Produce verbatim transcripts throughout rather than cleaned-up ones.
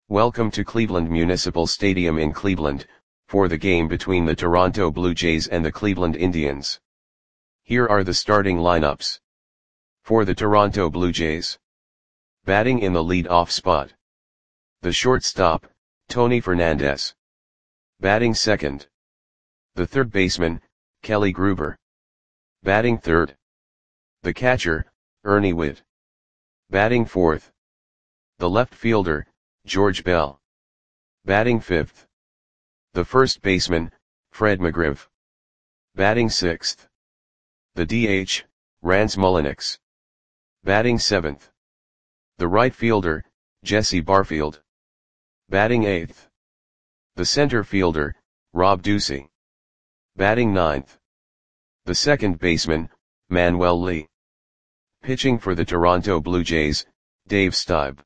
Welcome to Cleveland Municipal Stadium in Cleveland, for the game between the Toronto Blue Jays and the Cleveland Indians. Here are the starting lineups. For the Toronto Blue Jays. Batting in the lead-off spot. The shortstop, Tony Fernandez. Batting second. The third baseman, Kelly Gruber. Batting third. The catcher, Ernie Whitt. Batting fourth. The left fielder, George Bell. Batting fifth. The first baseman, Fred McGriff. Batting sixth. The D H, Rance Mulliniks. Batting seventh. The right fielder, Jesse Barfield. Batting eighth. The center fielder, Rob Ducey. Batting ninth. The second baseman, Manuel Lee. Pitching for the Toronto Blue Jays, Dave Stieb.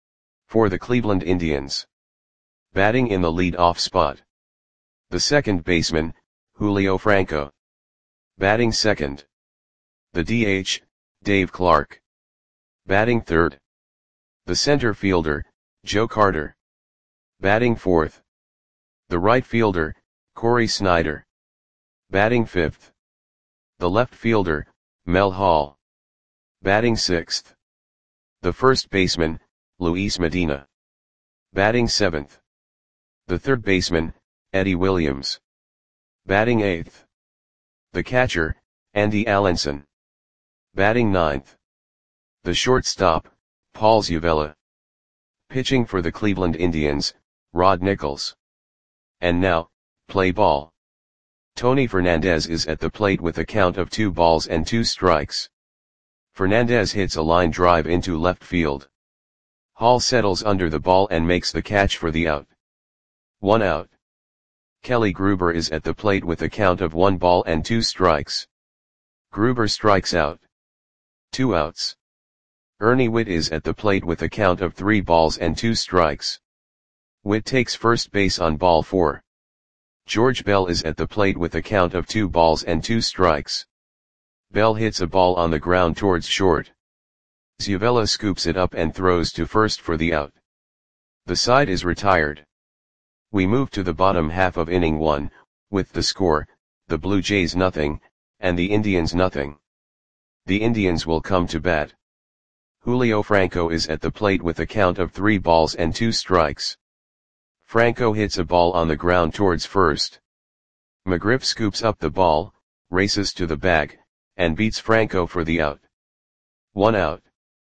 For the Cleveland Indians. Batting in the lead-off spot. The second baseman, Julio Franco. Batting second. The D H, Dave Clark. Batting third. The center fielder, Joe Carter. Batting fourth. The right fielder, Cory Snyder. Batting fifth. The left fielder, Mel Hall. Batting sixth. The first baseman, Luis Medina. Batting seventh. The third baseman, Eddie Williams. Batting eighth. The catcher, Andy Allenson. Batting ninth. The shortstop, Paul Zuvella. Pitching for the Cleveland Indians, Rod Nichols. And now, play ball. Tony Fernandez is at the plate with a count of two balls and two strikes. Fernandez hits a line drive into left field. Hall settles under the ball and makes the catch for the out. One out. Kelly Gruber is at the plate with a count of one ball and two strikes. Gruber strikes out. Two outs. Ernie Whitt is at the plate with a count of three balls and two strikes. Whitt takes first base on ball four. George Bell is at the plate with a count of two balls and two strikes. Bell hits a ball on the ground towards short. Zuvella scoops it up and throws to first for the out. The side is retired. We move to the bottom half of inning one, with the score, the Blue Jays nothing, and the Indians nothing. The Indians will come to bat. Julio Franco is at the plate with a count of three balls and two strikes. Franco hits a ball on the ground towards first. McGriff scoops up the ball, races to the bag, and beats Franco for the out. One out.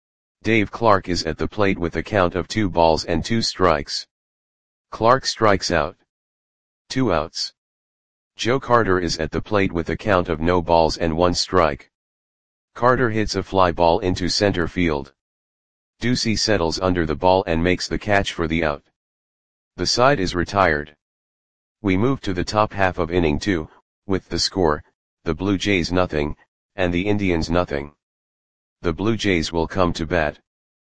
Dave Clark is at the plate with a count of two balls and two strikes. Clark strikes out. Two outs. Joe Carter is at the plate with a count of no balls and one strike. Carter hits a fly ball into center field. Ducey settles under the ball and makes the catch for the out. The side is retired. We move to the top half of inning two, with the score, the Blue Jays nothing, and the Indians nothing. The Blue Jays will come to bat.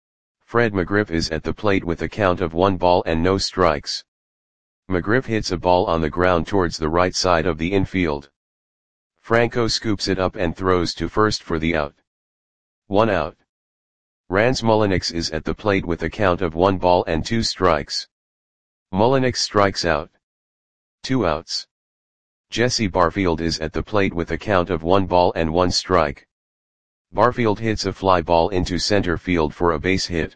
Fred McGriff is at the plate with a count of one ball and no strikes. McGriff hits a ball on the ground towards the right side of the infield. Franco scoops it up and throws to first for the out. One out. Rance Mulliniks is at the plate with a count of one ball and two strikes. Mulliniks strikes out. Two outs. Jesse Barfield is at the plate with a count of one ball and one strike. Barfield hits a fly ball into center field for a base hit.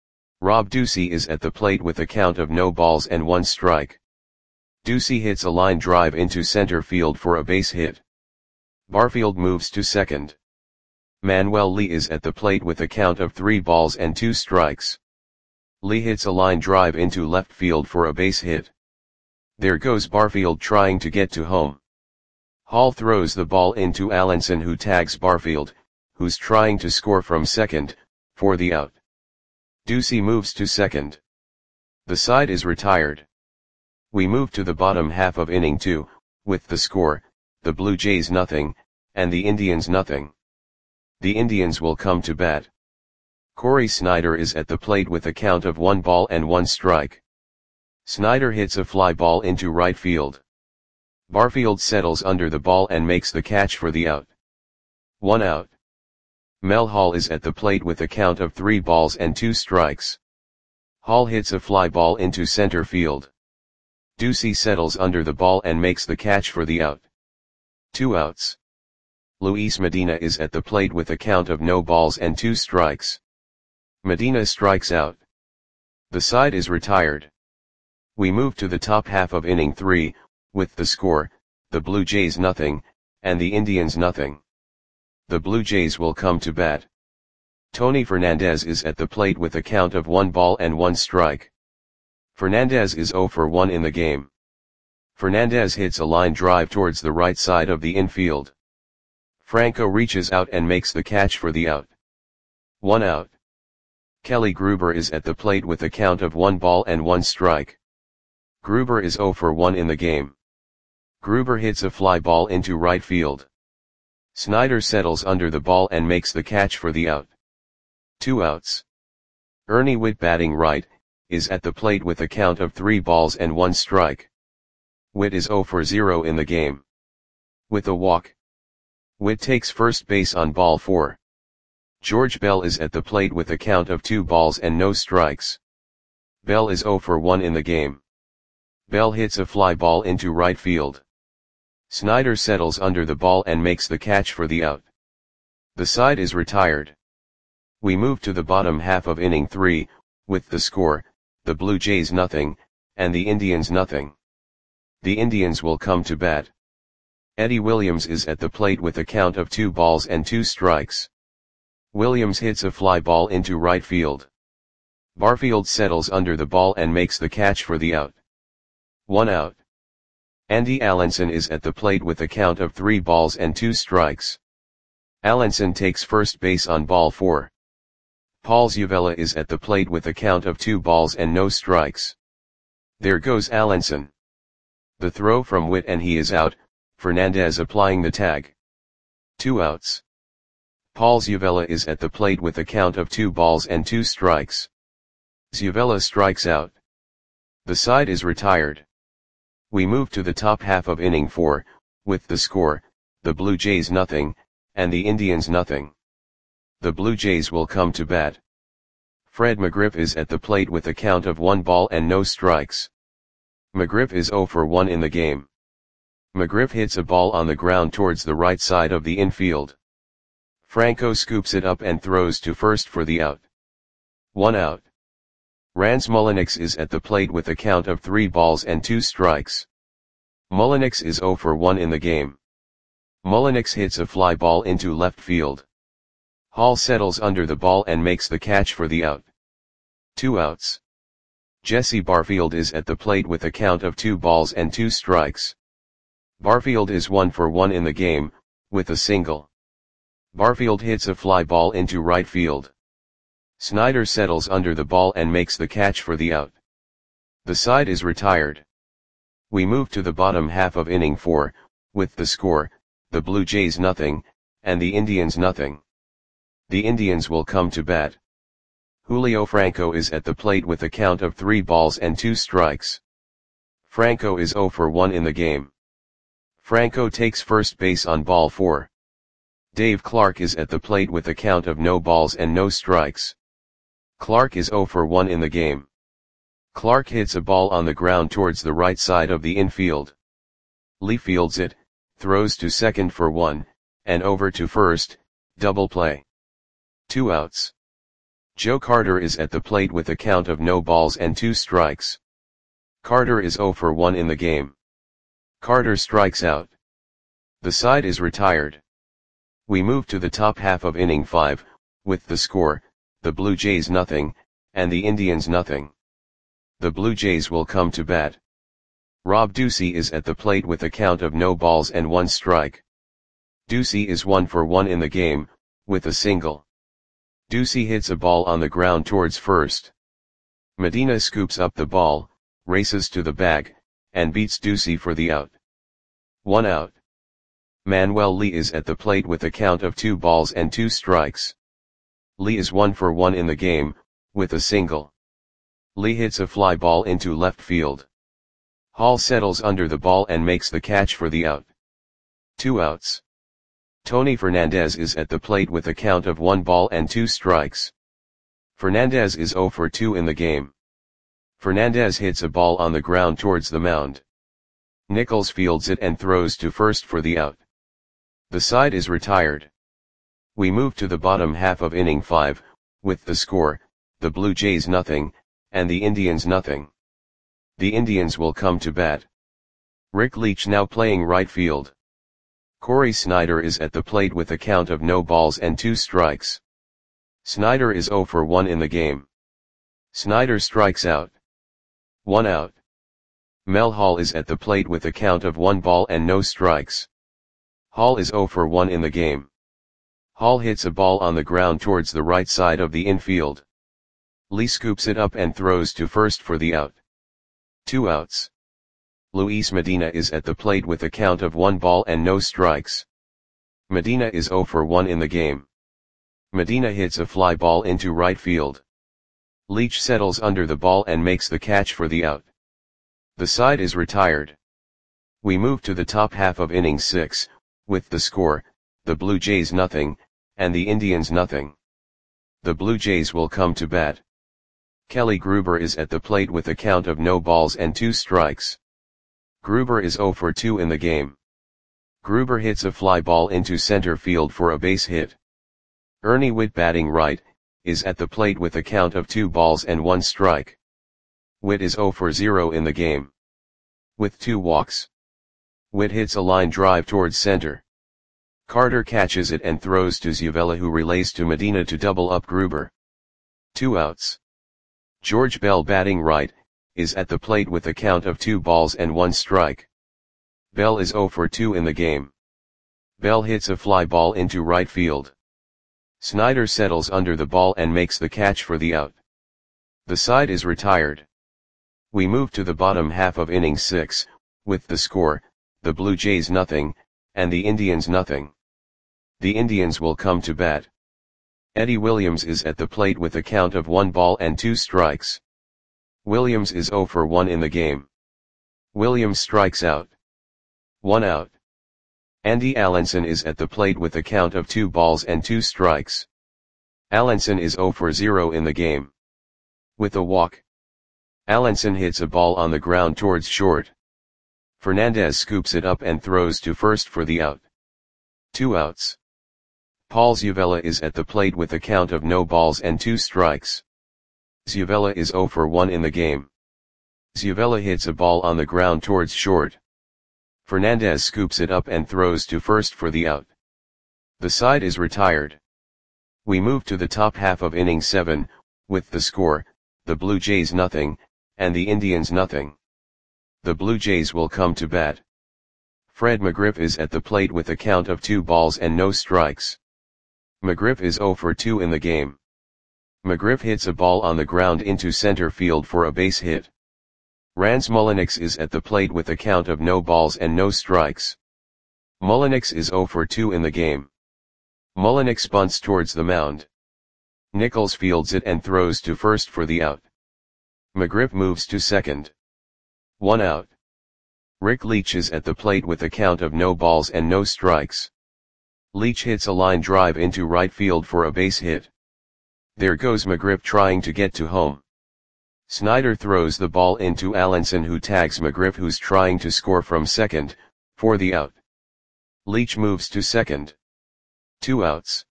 Rob Ducey is at the plate with a count of no balls and one strike. Ducey hits a line drive into center field for a base hit. Barfield moves to second. Manuel Lee is at the plate with a count of three balls and two strikes. Lee hits a line drive into left field for a base hit. There goes Barfield trying to get to home. Hall throws the ball into Allenson, who tags Barfield, who's trying to score from second, for the out. Ducey moves to second. The side is retired. We move to the bottom half of inning two, with the score, the Blue Jays nothing, and the Indians nothing. The Indians will come to bat. Cory Snyder is at the plate with a count of one ball and one strike. Snyder hits a fly ball into right field. Barfield settles under the ball and makes the catch for the out. One out. Mel Hall is at the plate with a count of three balls and two strikes. Hall hits a fly ball into center field. Ducey settles under the ball and makes the catch for the out. Two outs. Luis Medina is at the plate with a count of no balls and two strikes. Medina strikes out. The side is retired. We move to the top half of inning three, with the score, the Blue Jays nothing, and the Indians nothing. The Blue Jays will come to bat. Tony Fernandez is at the plate with a count of one ball and one strike. Fernandez is zero for one in the game. Fernandez hits a line drive towards the right side of the infield. Franco reaches out and makes the catch for the out. One out. Kelly Gruber is at the plate with a count of one ball and one strike. Gruber is zero for one in the game. Gruber hits a fly ball into right field. Snyder settles under the ball and makes the catch for the out. Two outs. Ernie Whitt, batting right, is at the plate with a count of three balls and one strike. Whitt is zero for zero in the game. With a walk, Whitt takes first base on ball four. George Bell is at the plate with a count of two balls and no strikes. Bell is zero for one in the game. Bell hits a fly ball into right field. Snyder settles under the ball and makes the catch for the out. The side is retired. We move to the bottom half of inning three, with the score, the Blue Jays nothing, and the Indians nothing. The Indians will come to bat. Eddie Williams is at the plate with a count of two balls and two strikes. Williams hits a fly ball into right field. Barfield settles under the ball and makes the catch for the out. One out. Andy Allenson is at the plate with a count of three balls and two strikes. Allenson takes first base on ball four. Paul Zuvella is at the plate with a count of two balls and no strikes. There goes Allenson. The throw from Whitt and he is out, Fernandez applying the tag. Two outs. Paul Zuvella is at the plate with a count of two balls and two strikes. Zuvella strikes out. The side is retired. We move to the top half of inning four, with the score, the Blue Jays nothing, and the Indians nothing. The Blue Jays will come to bat. Fred McGriff is at the plate with a count of one ball and no strikes. McGriff is zero for one in the game. McGriff hits a ball on the ground towards the right side of the infield. Franco scoops it up and throws to first for the out. One out. Rance Mulliniks is at the plate with a count of three balls and two strikes. Mulliniks is zero for one in the game. Mulliniks hits a fly ball into left field. Hall settles under the ball and makes the catch for the out. Two outs. Jesse Barfield is at the plate with a count of two balls and two strikes. Barfield is one for one in the game, with a single. Barfield hits a fly ball into right field. Snyder settles under the ball and makes the catch for the out. The side is retired. We move to the bottom half of inning four, with the score, the Blue Jays nothing, and the Indians nothing. The Indians will come to bat. Julio Franco is at the plate with a count of three balls and two strikes. Franco is zero for one in the game. Franco takes first base on ball four. Dave Clark is at the plate with a count of no balls and no strikes. Clark is zero for one in the game. Clark hits a ball on the ground towards the right side of the infield. Lee fields it, throws to second for one, and over to first, double play. Two outs. Joe Carter is at the plate with a count of no balls and two strikes. Carter is zero for one in the game. Carter strikes out. The side is retired. We move to the top half of inning five, with the score, the Blue Jays nothing, and the Indians nothing. The Blue Jays will come to bat. Rob Ducey is at the plate with a count of no balls and one strike. Ducey is one for one in the game, with a single. Ducey hits a ball on the ground towards first. Medina scoops up the ball, races to the bag, and beats Ducey for the out. One out. Manuel Lee is at the plate with a count of two balls and two strikes. Lee is one for one in the game, with a single. Lee hits a fly ball into left field. Hall settles under the ball and makes the catch for the out. Two outs. Tony Fernandez is at the plate with a count of one ball and two strikes. Fernandez is zero for two in the game. Fernandez hits a ball on the ground towards the mound. Nichols fields it and throws to first for the out. The side is retired. We move to the bottom half of inning five, with the score, the Blue Jays nothing, and the Indians nothing. The Indians will come to bat. Rick Leach now playing right field. Corey Snyder is at the plate with a count of no balls and two strikes. Snyder is oh for one in the game. Snyder strikes out. One out. Mel Hall is at the plate with a count of one ball and no strikes. Hall is oh for one in the game. Hall hits a ball on the ground towards the right side of the infield. Lee scoops it up and throws to first for the out. Two outs. Luis Medina is at the plate with a count of one ball and no strikes. Medina is oh for one in the game. Medina hits a fly ball into right field. Leach settles under the ball and makes the catch for the out. The side is retired. We move to the top half of inning six, with the score, the Blue Jays nothing, and the Indians nothing. The Blue Jays will come to bat. Kelly Gruber is at the plate with a count of no balls and two strikes. Gruber is oh for two in the game. Gruber hits a fly ball into center field for a base hit. Ernie Whitt batting right, is at the plate with a count of two balls and one strike. Whitt is oh for zero in the game. With two walks. Whitt hits a line drive towards center. Carter catches it and throws to Zuvella, who relays to Medina to double up Gruber. Two outs. George Bell batting right, is at the plate with a count of two balls and one strike. Bell is oh for two in the game. Bell hits a fly ball into right field. Snyder settles under the ball and makes the catch for the out. The side is retired. We move to the bottom half of inning six, with the score, the Blue Jays nothing, and the Indians nothing. The Indians will come to bat. Eddie Williams is at the plate with a count of one ball and two strikes. Williams is oh for one in the game. Williams strikes out. One out. Andy Allenson is at the plate with a count of two balls and two strikes. Allenson is oh for zero in the game. With a walk. Allenson hits a ball on the ground towards short. Fernandez scoops it up and throws to first for the out. Two outs. Paul Zuvella is at the plate with a count of no balls and two strikes. Zuvella is oh for one in the game. Zuvella hits a ball on the ground towards short. Fernandez scoops it up and throws to first for the out. The side is retired. We move to the top half of inning seven, with the score, the Blue Jays nothing, and the Indians nothing. The Blue Jays will come to bat. Fred McGriff is at the plate with a count of two balls and no strikes. McGriff is oh for two in the game. McGriff hits a ball on the ground into center field for a base hit. Rance Mulliniks is at the plate with a count of no balls and no strikes. Mulliniks is oh for two in the game. Mulliniks bunts towards the mound. Nichols fields it and throws to first for the out. McGriff moves to second. One out. Rick Leach is at the plate with a count of no balls and no strikes. Leach hits a line drive into right field for a base hit. There goes McGriff trying to get to home. Snyder throws the ball into Allenson, who tags McGriff, who's trying to score from second, for the out. Leach moves to second. Two outs.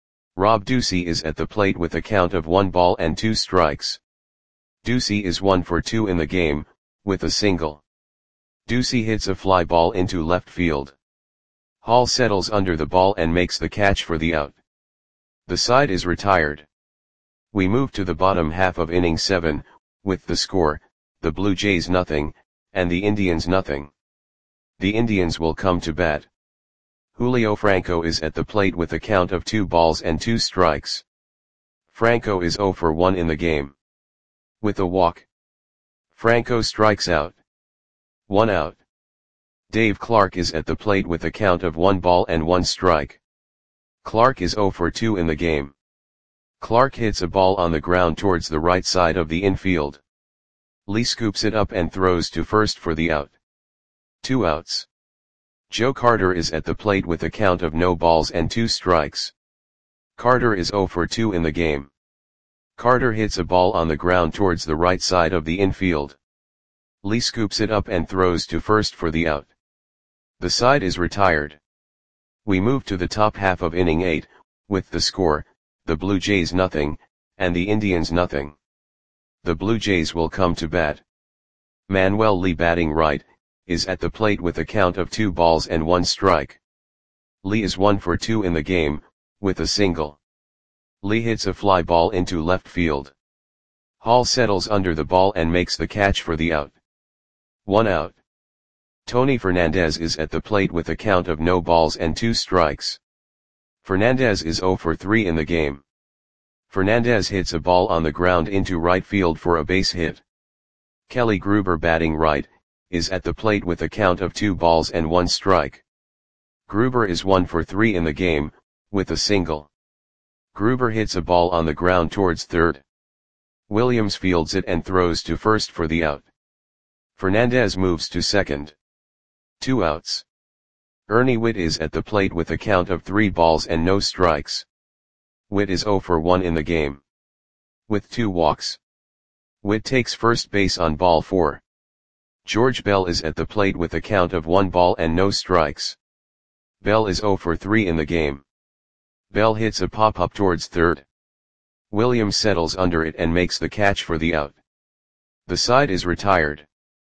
Rob Ducey is at the plate with a count of one ball and two strikes. Ducey is one for two in the game, with a single. Ducey hits a fly ball into left field. Hall settles under the ball and makes the catch for the out. The side is retired. We move to the bottom half of inning seven, with the score, the Blue Jays nothing, and the Indians nothing. The Indians will come to bat. Julio Franco is at the plate with a count of two balls and two strikes. Franco is oh for one in the game. With a walk. Franco strikes out. One out. Dave Clark is at the plate with a count of one ball and one strike. Clark is oh for two in the game. Clark hits a ball on the ground towards the right side of the infield. Lee scoops it up and throws to first for the out. Two outs. Joe Carter is at the plate with a count of no balls and two strikes. Carter is oh for two in the game. Carter hits a ball on the ground towards the right side of the infield. Lee scoops it up and throws to first for the out. The side is retired. We move to the top half of inning eight, with the score, the Blue Jays nothing, and the Indians nothing. The Blue Jays will come to bat. Manuel Lee, batting right, is at the plate with a count of two balls and one strike. Lee is one for two in the game, with a single. Lee hits a fly ball into left field. Hall settles under the ball and makes the catch for the out. One out. Tony Fernandez is at the plate with a count of no balls and two strikes. Fernandez is zero for three in the game. Fernandez hits a ball on the ground into right field for a base hit. Kelly Gruber, batting right, is at the plate with a count of two balls and one strike. Gruber is one for three in the game, with a single. Gruber hits a ball on the ground towards third. Williams fields it and throws to first for the out. Fernandez moves to second. Two outs. Ernie Whitt is at the plate with a count of three balls and no strikes. Whitt is zero for one in the game. With two walks. Whitt takes first base on ball four. George Bell is at the plate with a count of one ball and no strikes. Bell is zero for three in the game. Bell hits a pop-up towards third. Williams settles under it and makes the catch for the out. The side is retired.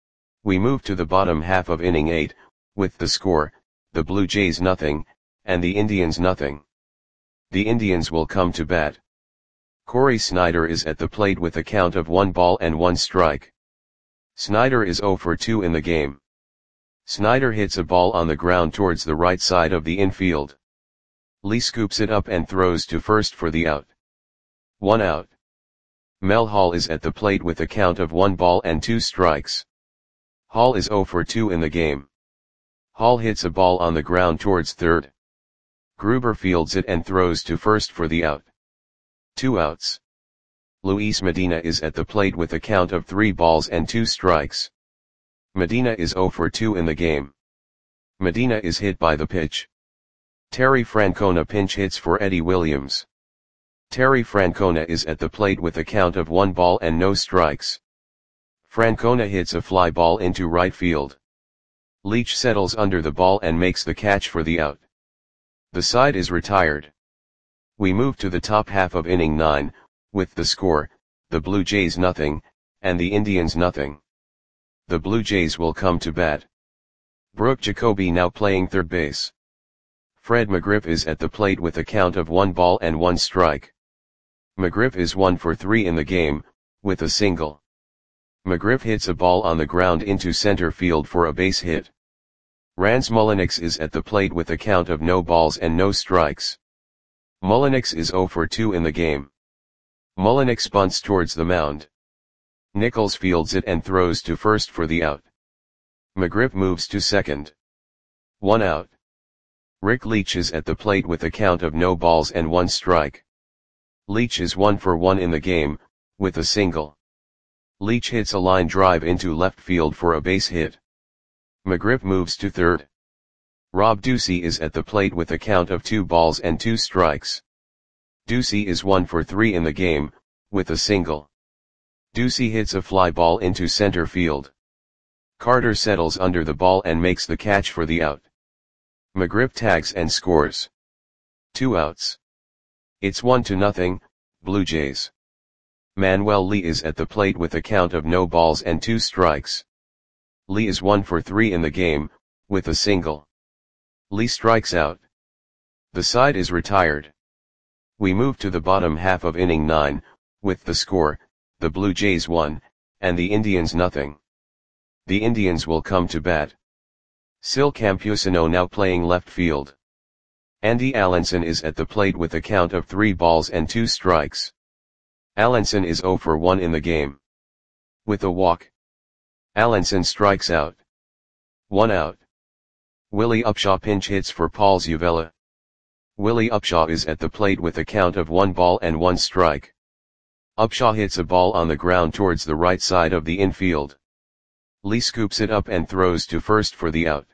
We move to the bottom half of inning eight, with the score, the Blue Jays nothing, and the Indians nothing. The Indians will come to bat. Corey Snyder is at the plate with a count of one ball and one strike. Snyder is zero for two in the game. Snyder hits a ball on the ground towards the right side of the infield. Lee scoops it up and throws to first for the out. One out. Mel Hall is at the plate with a count of one ball and two strikes. Hall is zero for two in the game. Hall hits a ball on the ground towards third. Gruber fields it and throws to first for the out. Two outs. Luis Medina is at the plate with a count of three balls and two strikes. Medina is zero for two in the game. Medina is hit by the pitch. Terry Francona pinch hits for Eddie Williams. Terry Francona is at the plate with a count of one ball and no strikes. Francona hits a fly ball into right field. Leach settles under the ball and makes the catch for the out. The side is retired. We move to the top half of inning nine, with the score, the Blue Jays nothing, and the Indians nothing. The Blue Jays will come to bat. Brooke Jacoby now playing third base. Fred McGriff is at the plate with a count of one ball and one strike. McGriff is one for three in the game, with a single. McGriff hits a ball on the ground into center field for a base hit. Rance Mulliniks is at the plate with a count of no balls and no strikes. Mulliniks is zero for two in the game. Mulliniks bunts towards the mound. Nichols fields it and throws to first for the out. McGriff moves to second. One out. Rick Leach is at the plate with a count of no balls and one strike. Leach is one for one in the game, with a single. Leach hits a line drive into left field for a base hit. McGriff moves to third. Rob Ducey is at the plate with a count of two balls and two strikes. Ducey is one for three in the game, with a single. Ducey hits a fly ball into center field. Carter settles under the ball and makes the catch for the out. McGriff tags and scores. Two outs. It's one to nothing, Blue Jays. Manuel Lee is at the plate with a count of no balls and two strikes. Lee is one for three in the game, with a single. Lee strikes out. The side is retired. We move to the bottom half of inning nine, with the score, the Blue Jays one, and the Indians nothing. The Indians will come to bat. Sil Campusano now playing left field. Andy Allenson is at the plate with a count of three balls and two strikes. Allenson is zero for one in the game. With a walk. Allenson strikes out. One out. Willie Upshaw pinch hits for Paul Zuvella. Willie Upshaw is at the plate with a count of one ball and one strike. Upshaw hits a ball on the ground towards the right side of the infield. Lee scoops it up and throws to first for the out.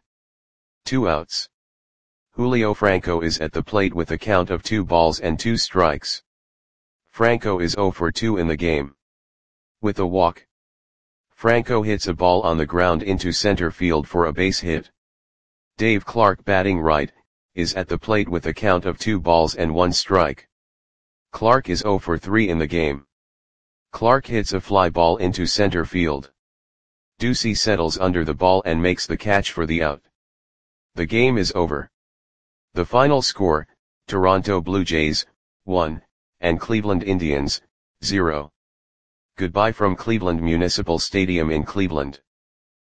Two outs. Julio Franco is at the plate with a count of two balls and two strikes. Franco is zero for two in the game. With a walk, Franco hits a ball on the ground into center field for a base hit. Dave Clark, batting right, is at the plate with a count of two balls and one strike. Clark is zero for three in the game. Clark hits a fly ball into center field. Ducey settles under the ball and makes the catch for the out. The game is over. The final score, Toronto Blue Jays, one, and Cleveland Indians, zero. Goodbye from Cleveland Municipal Stadium in Cleveland.